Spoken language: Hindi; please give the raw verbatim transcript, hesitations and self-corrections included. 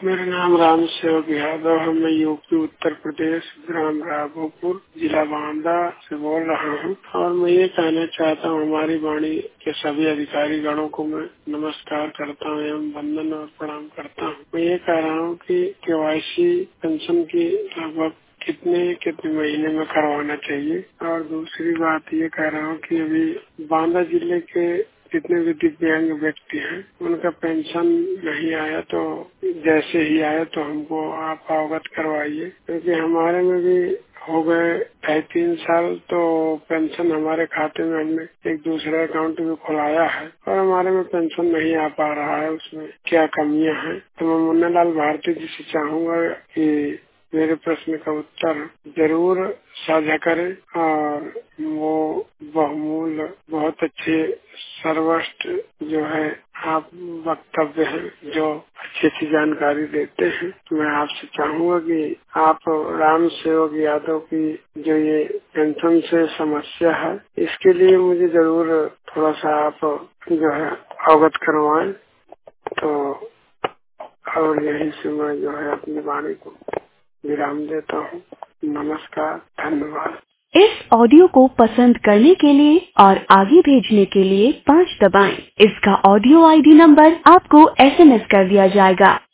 मेरा नाम राम सेवक यादव है। मैं यूपी उत्तर प्रदेश ग्राम राघोपुर जिला बांदा से बोल रहा हूँ और मैं ये कहना चाहता हूँ हमारी वाणी के सभी अधिकारी गणों को मैं नमस्कार करता हूँ एवं वंदन और प्रणाम करता हूँ। मैं ये कह रहा हूँ कि केवाईसी पेंशन की लगभग कितने कितने महीने में करवाना चाहिए। और दूसरी बात ये कह रहा हूँ कि अभी बांदा जिले के जितने भी दिव्यांग व्यक्ति हैं उनका पेंशन नहीं आया, तो जैसे ही आया तो हमको आप अवगत करवाइए, क्योंकि हमारे में भी हो गए ढाई तीन साल तो पेंशन हमारे खाते में हमने एक दूसरा अकाउंट भी खुलाया है और हमारे में पेंशन नहीं आ पा रहा है। उसमें क्या कमियां हैं? तो मैं मुन्ना लाल भारती जी से चाहूंगा कि मेरे प्रश्न का उत्तर जरूर साझा करें और वो बहुमूल्य बहुत अच्छे सर्वश्रेष्ठ जो है आप वक्तव्य हैं जो अच्छी अच्छी जानकारी देते हैं। मैं आपसे चाहूंगा कि आप राम सेवक यादव की जो ये पेंशन से समस्या है इसके लिए मुझे जरूर थोड़ा सा आप जो है अवगत करवाएं। तो और यही से मैं जो है अपनी वाणी को विराम देता हूँ। नमस्कार, धन्यवाद। इस ऑडियो को पसंद करने के लिए और आगे भेजने के लिए पाँच दबाएं। इसका ऑडियो आईडी नंबर आपको एसएमएस कर दिया जाएगा।